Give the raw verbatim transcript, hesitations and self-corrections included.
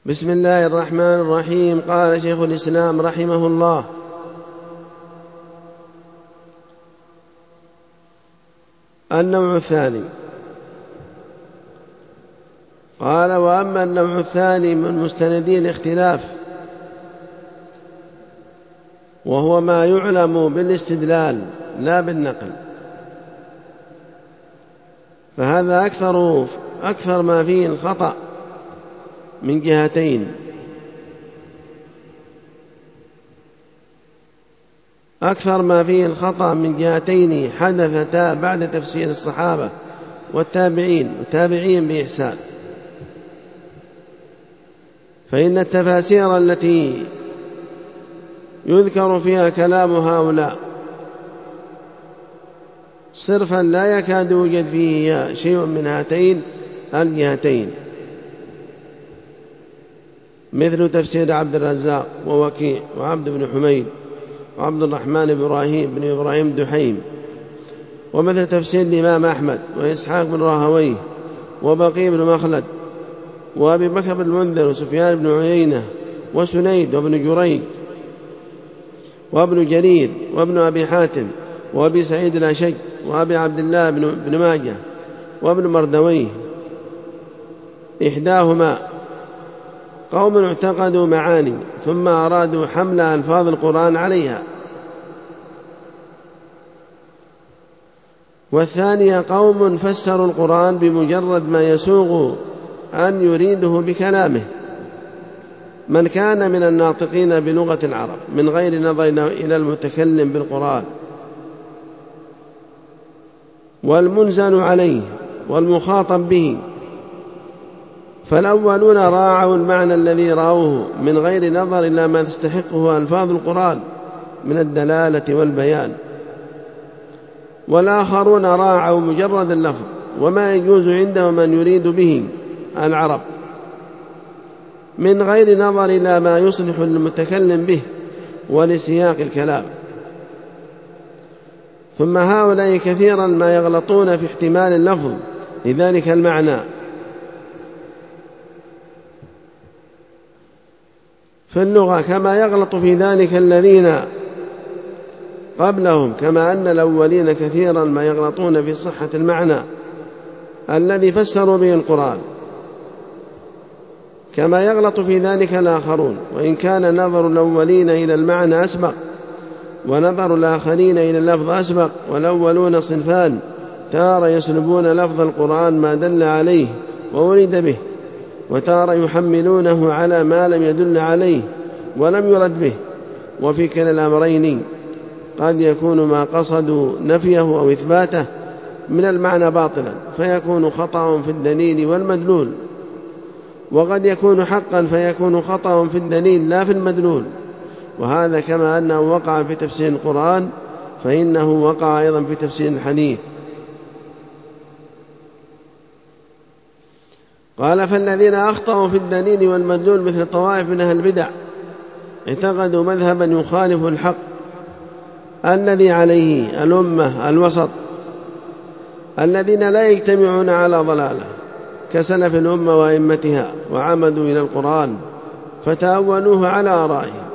بسم الله الرحمن الرحيم. قال شيخ الإسلام رحمه الله: النوع الثاني. قال: وأما النوع الثاني من مستندي الاختلاف، وهو ما يعلم بالاستدلال لا بالنقل، فهذا أكثر, أكثر ما فيه الخطأ من جهتين. أكثر ما فيه الخطأ من جهتين حدثتا بعد تفسير الصحابة والتابعين والتابعين بإحسان. فإن التفاسير التي يذكر فيها كلام هؤلاء صرفا لا يكاد يوجد فيه شيء من هاتين الجهتين، مثل تفسير عبد الرزاق ووكيع وعبد بن حميد وعبد الرحمن بن إبراهيم بن إبراهيم دحيم، ومثل تفسير الإمام أحمد وإسحاق بن راهويه وبقي بن مخلد وأبي بكر بن المنذر وسفيان بن عيينة وسنيد وابن جريج وابن جرير وابن أبي حاتم وأبي سعيد الأشج وأبي عبد الله بن ماجه وابن مردويه. إحداهما قوم اعتقدوا معاني ثم أرادوا حمل ألفاظ القرآن عليها، والثانية قوم فسروا القرآن بمجرد ما يسوغ أن يريده بكلامه من كان من الناطقين بلغة العرب من غير نظر إلى المتكلم بالقرآن والمنزل عليه والمخاطب به. فالأولون راعوا المعنى الذي رأوه من غير نظر إلى ما تستحقه ألفاظ القرآن من الدلالة والبيان، والآخرون راعوا مجرد اللفظ وما يجوز عندهم من يريد به العرب من غير نظر إلى ما يصلح المتكلم به ولسياق الكلام. ثم هؤلاء كثيرا ما يغلطون في احتمال اللفظ لذلك المعنى في اللغة، كما يغلط في ذلك الذين قبلهم، كما أن الأولين كثيرا ما يغلطون في صحة المعنى الذي فسروا به القرآن، كما يغلط في ذلك الآخرون. وإن كان نظر الأولين إلى المعنى أسبق ونظر الآخرين إلى اللفظ أسبق، والأولون صنفان: تارة يسلبون لفظ القرآن ما دل عليه وورد به، وتارة يحملونه على ما لم يدل عليه ولم يرد به. وفي كلا الأمرين قد يكون ما قصدوا نفيه أو إثباته من المعنى باطلا فيكون خطأ في الدليل والمدلول، وقد يكون حقا فيكون خطأ في الدليل لا في المدلول. وهذا كما أنه وقع في تفسير القرآن فإنه وقع أيضا في تفسير الحديث. قال: فالذين أخطأوا في الدليل والمدلول مثل طوائف من أهل البدع اعتقدوا مذهبا يخالف الحق الذي عليه الأمة الوسط الذين لا يجتمعون على ضلالة كسلف الأمة وأئمتها، وعمدوا إلى القرآن فتأولوه على آرائهم